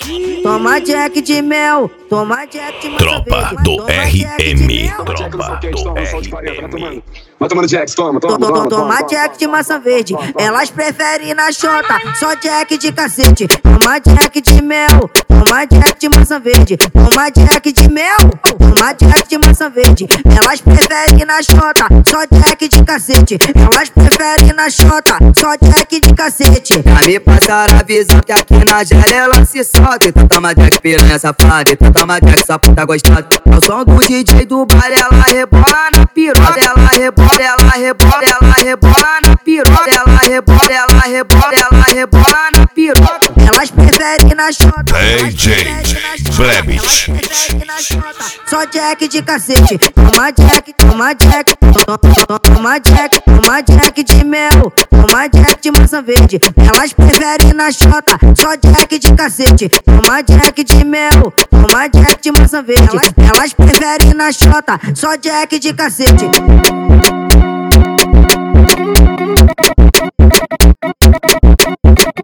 Toma Jack de mel, toma Jack de maçã Tropa verde. do Toma Jack de RM. mel. Tropa do RM. Vai tomando Jack, toma. Toma Jack de maçã verde, elas preferem na chota, só Jack de cacete. Toma Jack de mel, toma Jack de maçã verde. Toma Jack de mel, toma Jack de maçã verde. Elas preferem na chota, só Jack de cacete. Elas preferem na chota, só Jack de cacete. Já me passaram a visão que aqui na janela se solta. Então toma Jack piranha safada, então toma Jack essa puta gostosa. Ao som do DJ do bar ela rebola na piroca. Ela rebola, ela rebola, ela rebola na piroca. Ela rebola, ela rebola, ela rebola na piroca. Elas preferem na chota, DJ Flebit. só Jack de cacete. Toma Jack, toma Jack, toma Jack, toma Jack de mel, toma Jack de maçã verde. Elas preferem na chota, só Jack de cacete. Toma Jack de mel, toma Jack de maçã verde. Elas preferem na chota, só Jack de cacete.